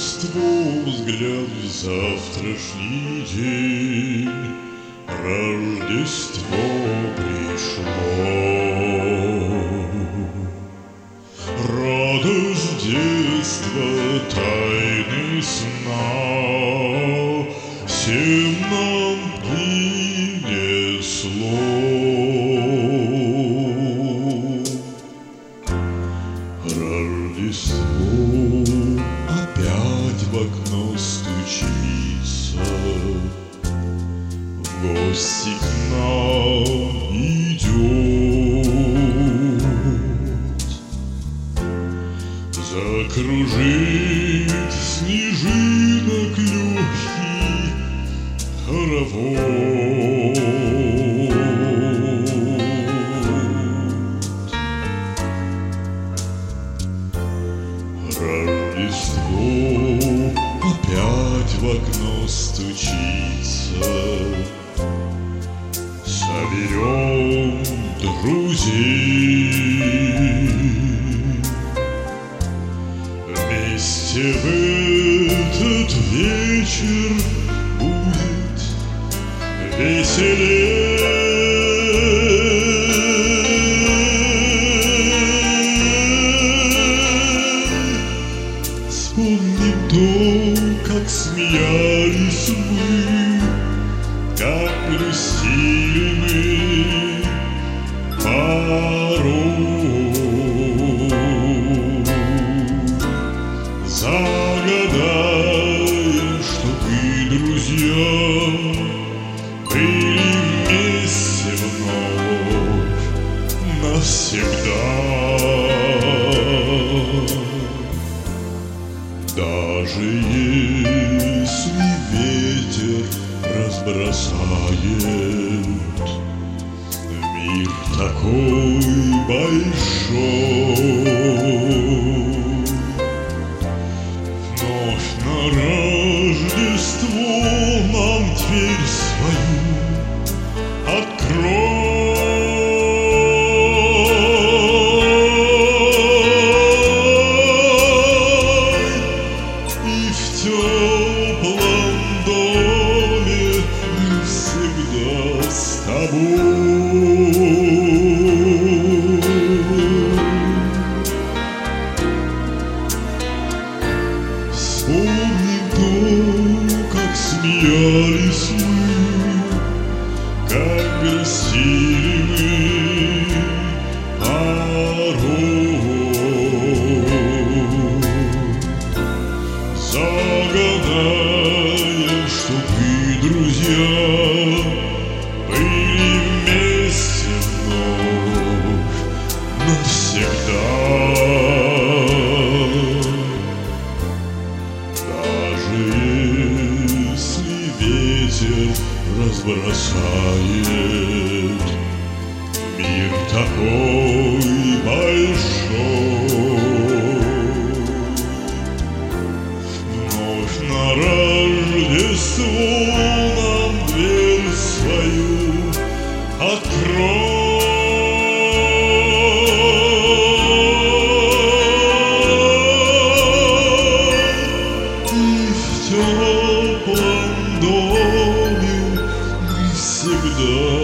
торжество взгляд в завтрашний день. Рождество пришло, радость детства, тайны сна всем нам принесло. Рождество опять в окно стучится, в гости к нам идет. Закружит снежинок легкий хоровод. Рождество опять в окно стучится. Соберем друзей, вместе в этот вечер будет веселей. Вспомним то, как смеялись мы, как грустили мы порой. Загадаем, чтобы друзья были вместе вновь навсегда. Даже если ветер разбросает мир такой большой, вновь на Рождество нам дверь свою открой. И в теплом доме мы всегда с тобой. Вспомним то, как смеялись мы, как грустили мы порой. Загадаем, чтобы друзья были вместе вновь навсегда. Даже если ветер разбросает мир такой большой, вновь на Рождество нам дверь свою открой. И в теплом доме мы всегда